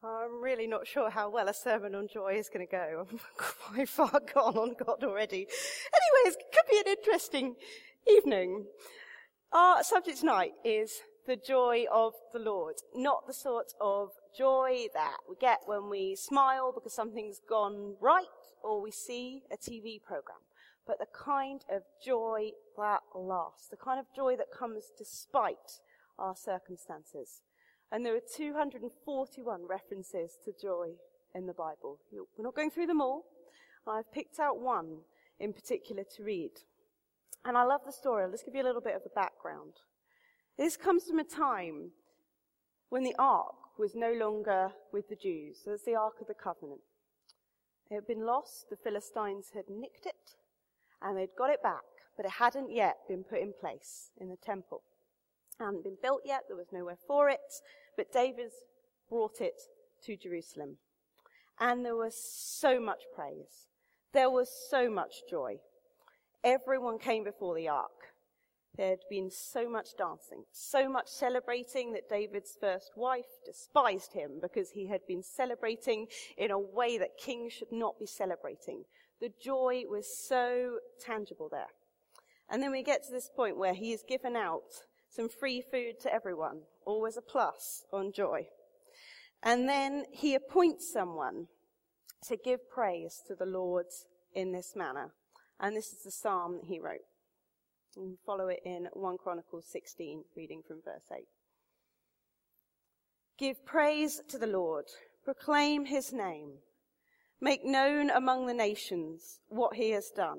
I'm really not sure how well a sermon on joy is going to go. I'm quite far gone on God already. Anyways, it could be an interesting evening. Our subject tonight is the joy of the Lord. Not the sort of joy that we get when we smile because something's gone right or we see a TV program, but the kind of joy that lasts, the kind of joy that comes despite our circumstances. And there are 241 references to joy in the Bible. We're not going through them all. I've picked out one in particular to read. And I love the story. Let's give you a little bit of the background. This comes from a time when the ark was no longer with the Jews. So it's the Ark of the Covenant. It had been lost. The Philistines had nicked it. And they'd got it back. But it hadn't yet been put in place in the temple. It hadn't been built yet. There was nowhere for it. But David brought it to Jerusalem. And there was so much praise. There was so much joy. Everyone came before the ark. There had been so much dancing, so much celebrating that David's first wife despised him because he had been celebrating in a way that kings should not be celebrating. The joy was so tangible there. And then we get to this point where he is given out some free food to everyone, always a plus on joy. And then he appoints someone to give praise to the Lord in this manner. And this is the psalm that he wrote. You can follow it in 1 Chronicles 16, reading from verse 8. Give praise to the Lord, proclaim his name, make known among the nations what he has done.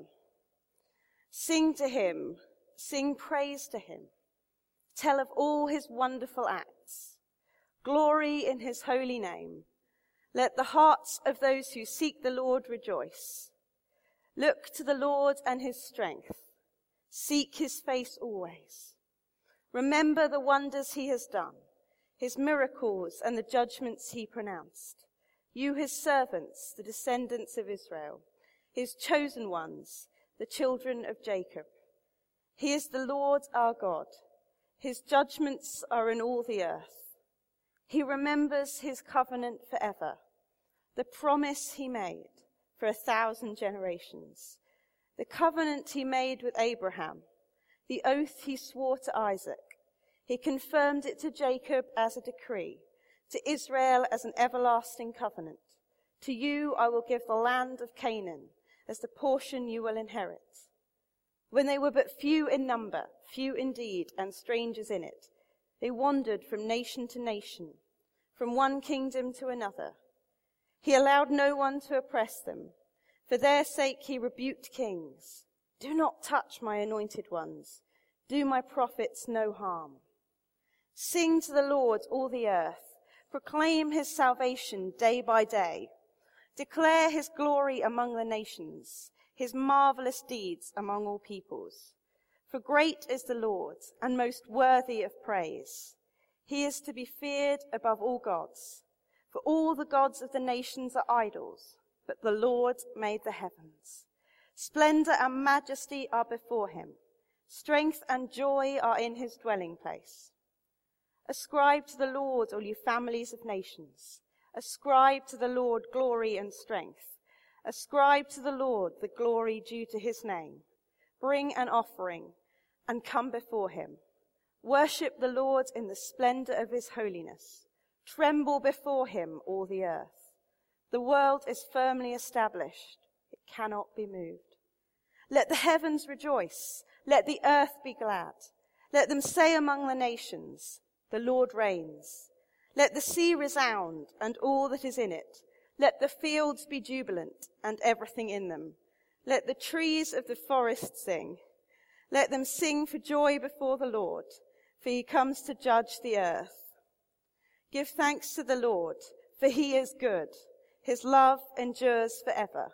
Sing to him, sing praise to him. Tell of all his wonderful acts. Glory in his holy name. Let the hearts of those who seek the Lord rejoice. Look to the Lord and his strength. Seek his face always. Remember the wonders he has done, his miracles and the judgments he pronounced. You, his servants, the descendants of Israel, his chosen ones, the children of Jacob. He is the Lord our God. His judgments are in all the earth. He remembers his covenant forever, the promise he made for 1,000 generations, the covenant he made with Abraham, the oath he swore to Isaac. He confirmed it to Jacob as a decree, to Israel as an everlasting covenant. To you I will give the land of Canaan as the portion you will inherit. When they were but few in number, few indeed, and strangers in it, they wandered from nation to nation, from one kingdom to another. He allowed no one to oppress them. For their sake he rebuked kings. Do not touch my anointed ones. Do my prophets no harm. Sing to the Lord, all the earth. Proclaim his salvation day by day. Declare his glory among the nations, his marvelous deeds among all peoples. For great is the Lord, and most worthy of praise. He is to be feared above all gods. For all the gods of the nations are idols, but the Lord made the heavens. Splendor and majesty are before him. Strength and joy are in his dwelling place. Ascribe to the Lord, all you families of nations. Ascribe to the Lord glory and strength. Ascribe to the Lord the glory due to his name. Bring an offering and come before him. Worship the Lord in the splendor of his holiness. Tremble before him, all the earth. The world is firmly established. It cannot be moved. Let the heavens rejoice. Let the earth be glad. Let them say among the nations, the Lord reigns. Let the sea resound and all that is in it. Let the fields be jubilant and everything in them. Let the trees of the forest sing. Let them sing for joy before the Lord, for he comes to judge the earth. Give thanks to the Lord, for he is good. His love endures forever.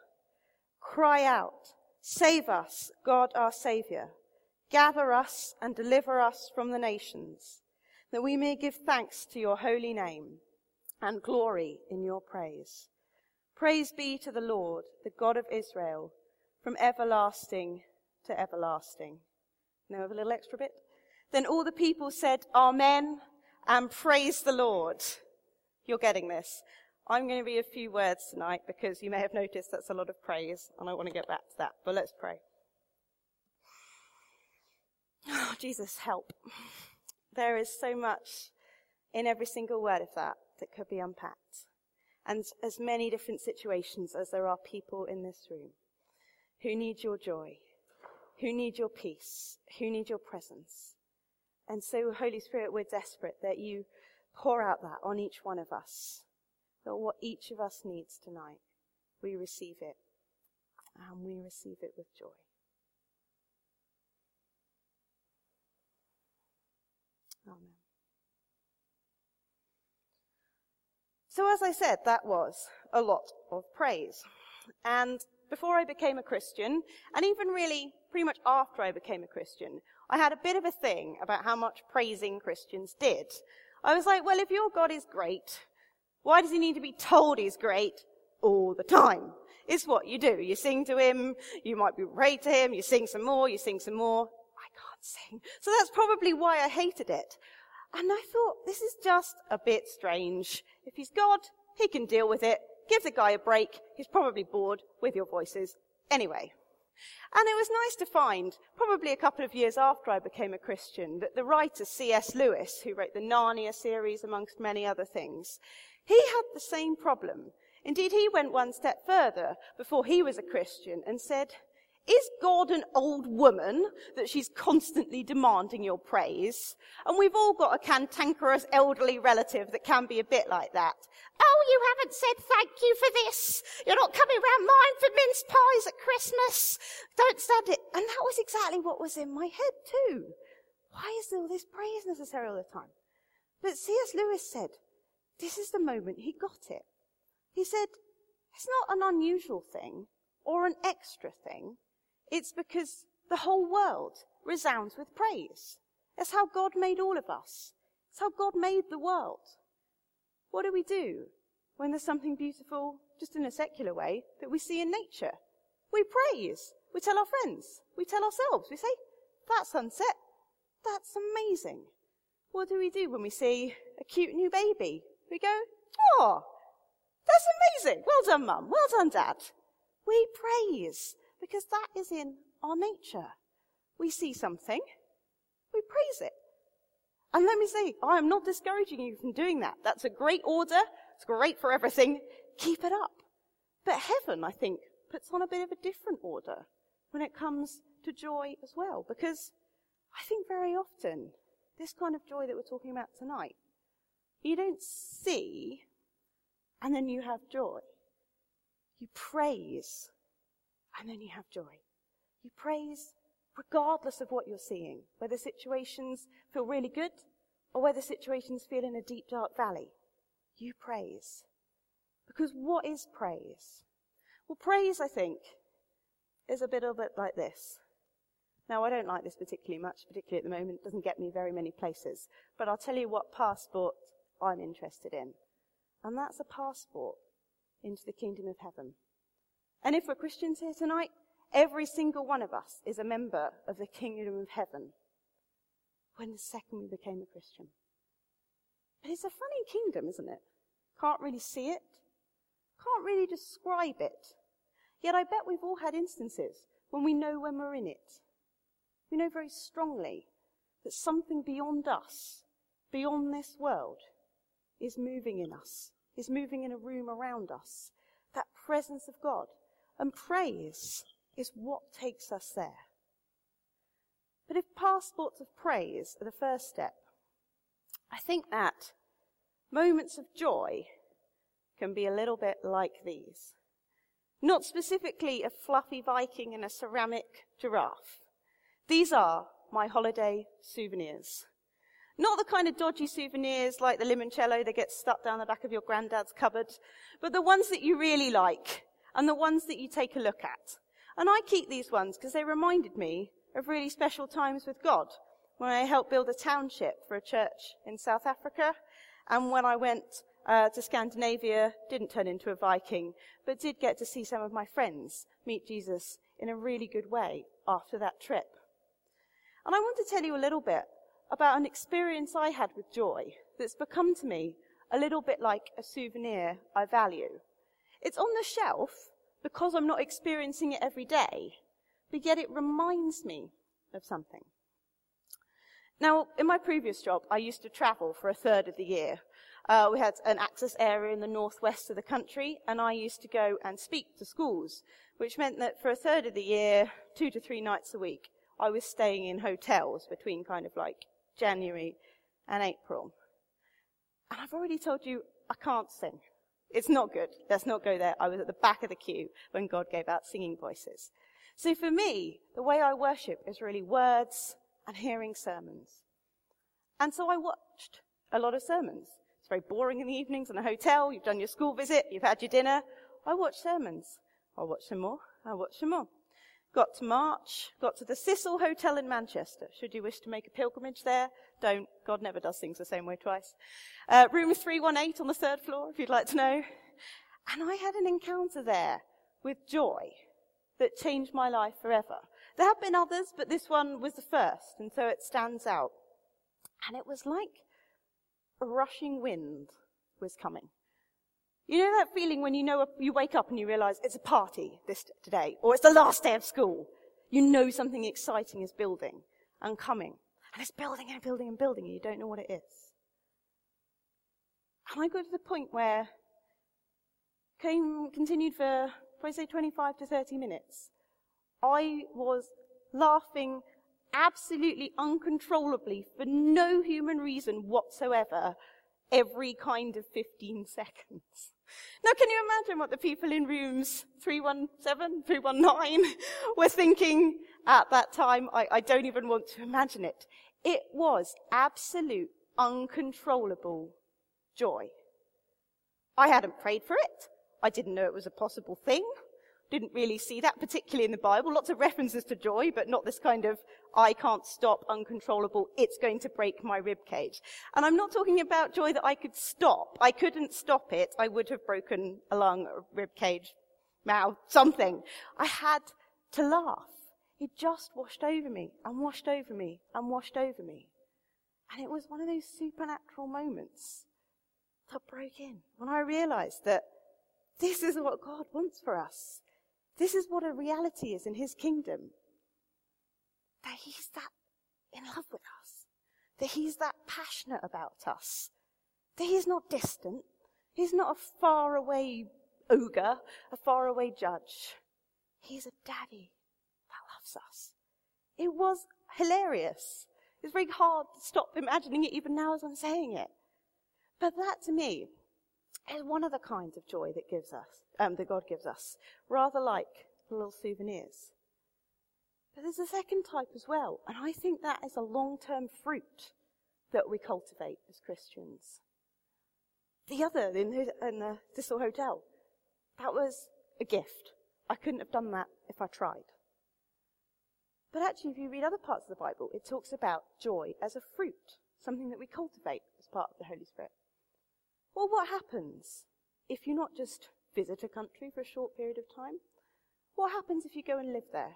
Cry out, save us, God our Saviour. Gather us and deliver us from the nations, that we may give thanks to your holy name and glory in your praise. Praise be to the Lord, the God of Israel, from everlasting to everlasting. Now a little extra bit. Then all the people said, Amen, and praise the Lord. You're getting this. I'm going to be a few words tonight because you may have noticed that's a lot of praise, and I want to get back to that. But let's pray. Oh, Jesus, help. There is so much in every single word of that could be unpacked. And as many different situations as there are people in this room who need your joy, who need your peace, who need your presence. And so, Holy Spirit, we're desperate that you pour out that on each one of us. That what each of us needs tonight, we receive it. And we receive it with joy. Amen. So as I said, that was a lot of praise. And before I became a Christian, and even really pretty much after I became a Christian, I had a bit of a thing about how much praising Christians did. I was like, well, if your God is great, why does he need to be told he's great all the time? It's what you do. You sing to him, you might be pray to him, you sing some more, I can't sing. So that's probably why I hated it. And I thought, this is just a bit strange. If he's God, he can deal with it. Give the guy a break. He's probably bored with your voices anyway. And it was nice to find, probably a couple of years after I became a Christian, that the writer C.S. Lewis, who wrote the Narnia series amongst many other things, he had the same problem. Indeed, he went one step further before he was a Christian and said, is God an old woman that she's constantly demanding your praise? And we've all got a cantankerous elderly relative that can be a bit like that. Oh, you haven't said thank you for this. You're not coming round mine for mince pies at Christmas. Don't stand it. And that was exactly what was in my head too. Why is all this praise necessary all the time? But C.S. Lewis said, this is the moment he got it. He said, it's not an unusual thing or an extra thing. It's because the whole world resounds with praise. That's how God made all of us. It's how God made the world. What do we do when there's something beautiful, just in a secular way, that we see in nature? We praise. We tell our friends. We tell ourselves. We say, that sunset, that's amazing. What do we do when we see a cute new baby? We go, oh, that's amazing. Well done, Mum. Well done, Dad. We praise. Because that is in our nature. We see something, we praise it. And let me say, I am not discouraging you from doing that. That's a great order. It's great for everything. Keep it up. But heaven, I think, puts on a bit of a different order when it comes to joy as well. Because I think very often, this kind of joy that we're talking about tonight, you don't see and then you have joy. You praise and then you have joy. You praise regardless of what you're seeing, whether situations feel really good or whether situations feel in a deep, dark valley. You praise. Because what is praise? Well, praise, I think, is a bit like this. Now, I don't like this particularly much, particularly at the moment. It doesn't get me very many places. But I'll tell you what passport I'm interested in. And that's a passport into the kingdom of heaven. And if we're Christians here tonight, every single one of us is a member of the kingdom of heaven when the second we became a Christian. But it's a funny kingdom, isn't it? Can't really see it. Can't really describe it. Yet I bet we've all had instances when we know when we're in it. We know very strongly that something beyond us, beyond this world, is moving in us, is moving in a room around us. That presence of God. And praise is what takes us there. But if passports of praise are the first step, I think that moments of joy can be a little bit like these. Not specifically a fluffy Viking and a ceramic giraffe. These are my holiday souvenirs. Not the kind of dodgy souvenirs like the limoncello that gets stuck down the back of your granddad's cupboard, but the ones that you really like and the ones that you take a look at. And I keep these ones because they reminded me of really special times with God, when I helped build a township for a church in South Africa, and when I went to Scandinavia, didn't turn into a Viking, but did get to see some of my friends meet Jesus in a really good way after that trip. And I want to tell you a little bit about an experience I had with joy that's become to me a little bit like a souvenir I value. It's on the shelf because I'm not experiencing it every day, but yet it reminds me of something. Now, in my previous job, I used to travel for a third of the year. We had an access area in the northwest of the country, and I used to go and speak to schools, which meant that for a third of the year, 2 to 3 nights a week, I was staying in hotels between kind of like January and April. And I've already told you I can't sing. It's not good. Let's not go there. I was at the back of the queue when God gave out singing voices. So for me, the way I worship is really words and hearing sermons. And so I watched a lot of sermons. It's very boring in the evenings in a hotel. You've done your school visit. You've had your dinner. I watched sermons. I'll watch some more. I'll watch some more. Got to March, got to the Cecil Hotel in Manchester. Should you wish to make a pilgrimage there, don't. God never does things the same way twice. Room 318 on the 3rd floor, if you'd like to know. And I had an encounter there with joy that changed my life forever. There have been others, but this one was the first, and so it stands out. And it was like a rushing wind was coming. You know that feeling when you wake up and you realize it's a party today, or it's the last day of school. You know something exciting is building and coming. And it's building and building and building, and you don't know what it is. And I got to the point where continued for, probably say 25 to 30 minutes. I was laughing absolutely uncontrollably for no human reason whatsoever every kind of 15 seconds. Now, can you imagine what the people in rooms 317, 319 were thinking at that time? I don't even want to imagine it. It was absolute, uncontrollable joy. I hadn't prayed for it. I didn't know it was a possible thing. Didn't really see that, particularly in the Bible. Lots of references to joy, but not this kind of, I can't stop, uncontrollable, it's going to break my rib cage. And I'm not talking about joy that I could stop. I couldn't stop it. I would have broken a lung, a rib cage, mouth, something. I had to laugh. It just washed over me, and washed over me, and washed over me. And it was one of those supernatural moments that broke in when I realized that this is what God wants for us. This is what a reality is in his kingdom. That he's that in love with us. That he's that passionate about us. That he's not distant. He's not a faraway ogre, a faraway judge. He's a daddy that loves us. It was hilarious. It's very hard to stop imagining it even now as I'm saying it. But that to me is one of the kinds of joy that that God gives us, rather like little souvenirs. But there's a second type as well, and I think that is a long-term fruit that we cultivate as Christians. The other, in the Cecil Hotel, that was a gift. I couldn't have done that if I tried. But actually, if you read other parts of the Bible, it talks about joy as a fruit, something that we cultivate as part of the Holy Spirit. Well, what happens if you not just visit a country for a short period of time? What happens if you go and live there?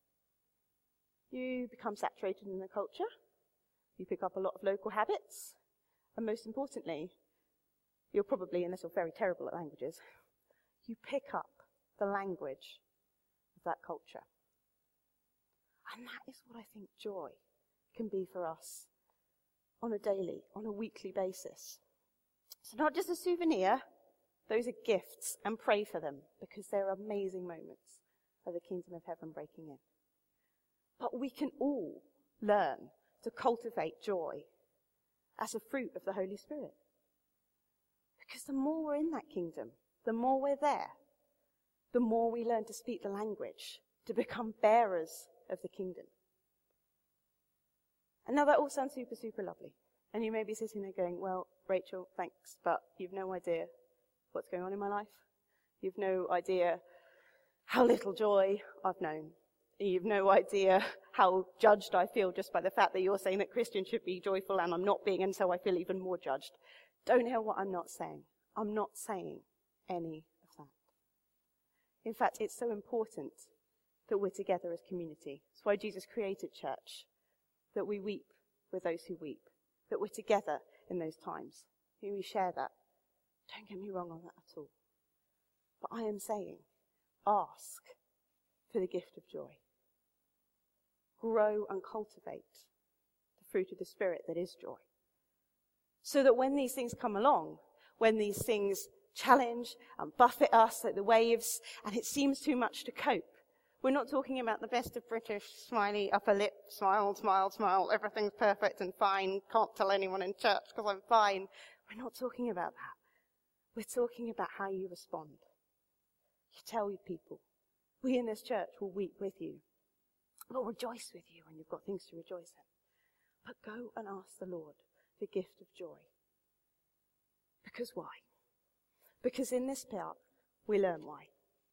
You become saturated in the culture. You pick up a lot of local habits. And most importantly, you're probably, unless you're very terrible at languages, you pick up the language of that culture. And that is what I think joy can be for us on a daily, on a weekly basis. So not just a souvenir, those are gifts, and pray for them, because they're amazing moments of the kingdom of heaven breaking in. But we can all learn to cultivate joy as a fruit of the Holy Spirit. Because the more we're in that kingdom, the more we're there, the more we learn to speak the language, to become bearers of the kingdom. And now that all sounds super, super lovely. And you may be sitting there going, well, Rachel, thanks, but you've no idea what's going on in my life. You've no idea how little joy I've known. You've no idea how judged I feel just by the fact that you're saying that Christians should be joyful and I'm not being, and so I feel even more judged. Don't hear what I'm not saying. I'm not saying any of that. In fact, it's so important that we're together as community. That's why Jesus created church, that we weep with those who weep, that we're together in those times. We share that Don't get me wrong on that at all. But I am saying, ask for the gift of joy. Grow and cultivate the fruit of the Spirit that is joy. So that when these things come along, when these things challenge and buffet us like the waves, and it seems too much to cope, we're not talking about the best of British, smiley, upper lip, smile, smile, smile, everything's perfect and fine, can't tell anyone in church because I'm fine. We're not talking about that. We're talking about how you respond. You tell your people, we in this church will weep with you. We'll rejoice with you when you've got things to rejoice in. But go and ask the Lord the gift of joy. Because why? Because in this part, we learn why.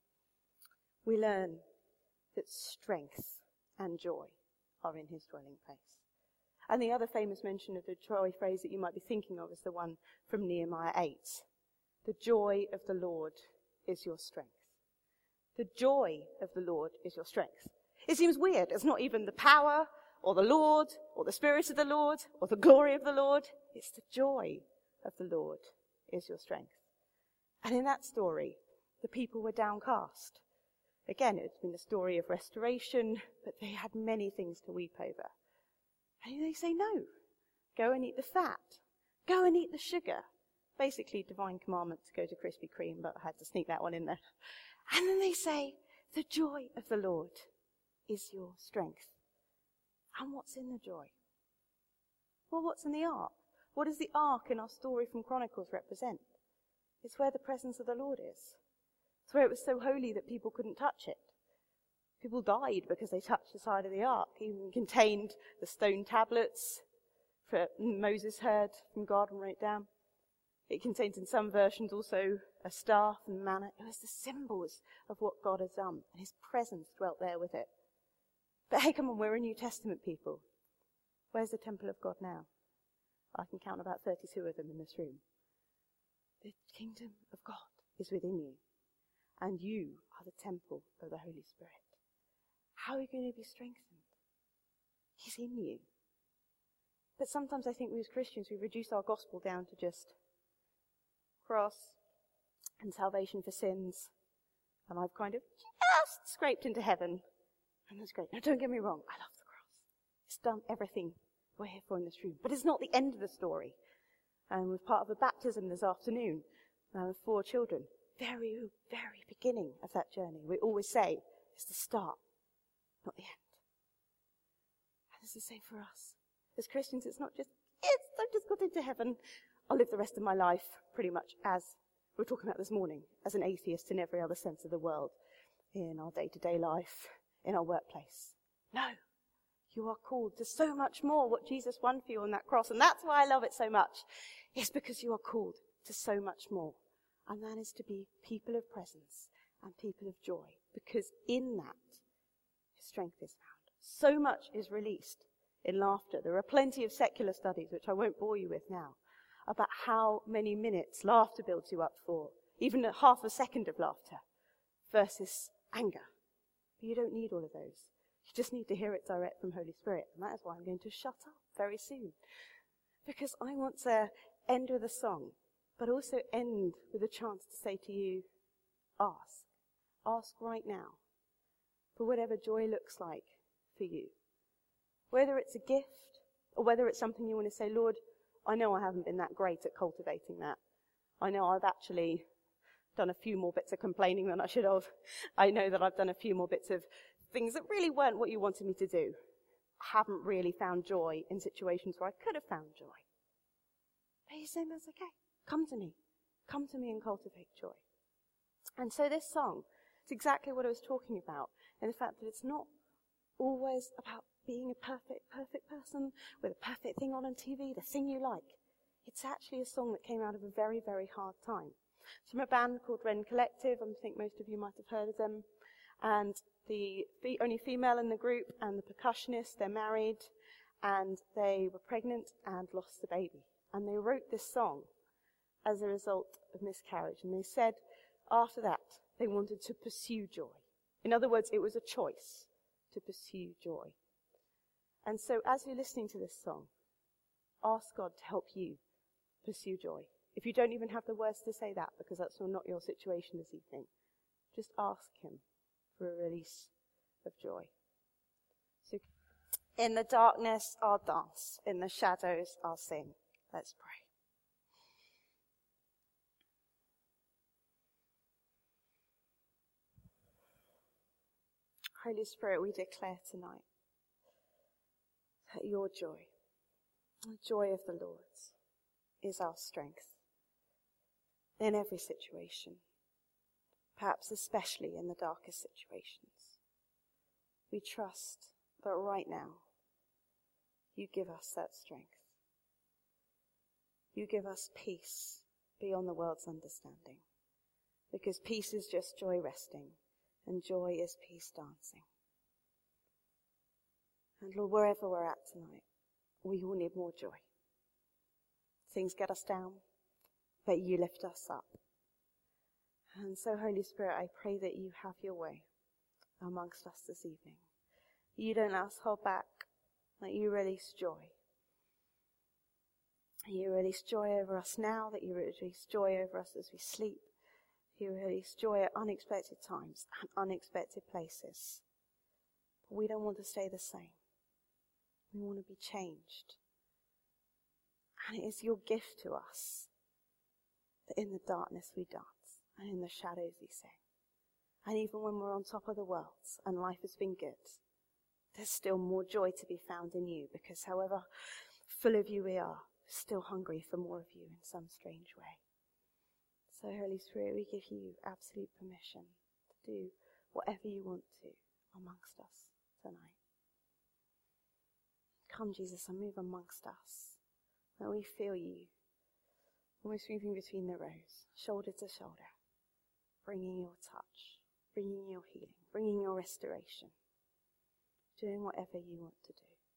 We learn that strength and joy are in his dwelling place. And the other famous mention of the joy phrase that you might be thinking of is the one from Nehemiah 8. The joy of the Lord is your strength. The joy of the Lord is your strength. It seems weird. It's not even the power or the Lord or the Spirit of the Lord or the glory of the Lord. It's the joy of the Lord is your strength. And in that story, the people were downcast. Again, it's been a story of restoration, but they had many things to weep over. And they say, no, go and eat the fat. Go and eat the sugar. Basically, divine commandment to go to Krispy Kreme, but I had to sneak that one in there. And then they say, the joy of the Lord is your strength. And what's in the joy? Well, what's in the ark? What does the ark in our story from Chronicles represent? It's where the presence of the Lord is. It's where it was so holy that people couldn't touch it. People died because they touched the side of the ark. It even contained the stone tablets that Moses heard from God and wrote down. It contains in some versions also a staff and manna. It was the symbols of what God has done, and his presence dwelt there with it. But hey, come on, we're a New Testament people. Where's the temple of God now? I can count about 32 of them in this room. The kingdom of God is within you, and you are the temple of the Holy Spirit. How are you going to be strengthened? He's in you. But sometimes I think we as Christians, we reduce our gospel down to just cross and salvation for sins, and I've kind of just scraped into heaven, and that's great. Now don't get me wrong, I love the cross. It's done everything we're here for in this room, but it's not the end of the story. And we're part of a baptism this afternoon with 4 children. Very, very beginning of that journey. We always say it's the start, not the end. And it's the same for us. As Christians, it's not just, I just got into heaven. I'll live the rest of my life pretty much as we were talking about this morning, as an atheist in every other sense of the world, in our day-to-day life, in our workplace. No, you are called to so much more what Jesus won for you on that cross. And that's why I love it so much. It's because you are called to so much more. And that is to be people of presence and people of joy. Because in that, his strength is found. So much is released in laughter. There are plenty of secular studies, which I won't bore you with now, about how many minutes laughter builds you up for. Even a half a second of laughter versus anger. But you don't need all of those. You just need to hear it direct from Holy Spirit. And that is why I'm going to shut up very soon. Because I want to end with a song, but also end with a chance to say to you, ask. Ask right now for whatever joy looks like for you. Whether it's a gift or whether it's something you want to say, Lord, I know I haven't been that great at cultivating that. I know I've actually done a few more bits of complaining than I should have. I know that I've done a few more bits of things that really weren't what you wanted me to do. I haven't really found joy in situations where I could have found joy. But he's saying that's okay. Come to me. Come to me and cultivate joy. And so this song, it's exactly what I was talking about, in the fact that it's not always about being a perfect person with a perfect thing on TV, the thing you like. It's actually a song that came out of a very, very hard time. It's from a band called Wren Collective. I think most of you might have heard of them. And the only female in the group and the percussionist, they're married, and they were pregnant and lost the baby. And they wrote this song as a result of miscarriage. And they said after that, they wanted to pursue joy. In other words, it was a choice to pursue joy. And so as you're listening to this song, ask God to help you pursue joy If you don't even have the words to say that, because that's not your situation this evening, just ask him for a release of joy. So, in the darkness, I'll dance. In the shadows, I'll sing. Let's pray. Holy Spirit, we declare tonight that your joy, the joy of the Lord, is our strength in every situation, perhaps especially in the darkest situations. We trust that right now you give us that strength. You give us peace beyond the world's understanding, because peace is just joy resting, and joy is peace dancing. And Lord, wherever we're at tonight, we all need more joy. Things get us down, but you lift us up. And so, Holy Spirit, I pray that you have your way amongst us this evening. You don't let us hold back, that you release joy. You release joy over us now, that you release joy over us as we sleep. You release joy at unexpected times and unexpected places. But we don't want to stay the same. We want to be changed. And it is your gift to us that in the darkness we dance and in the shadows we sing. And even when we're on top of the world and life has been good, there's still more joy to be found in you, because however full of you we are, we're still hungry for more of you in some strange way. So Holy Spirit, we give you absolute permission to do whatever you want to amongst us tonight. Come, Jesus, and move amongst us. That we feel you almost moving between the rows, shoulder to shoulder, bringing your touch, bringing your healing, bringing your restoration, doing whatever you want to do.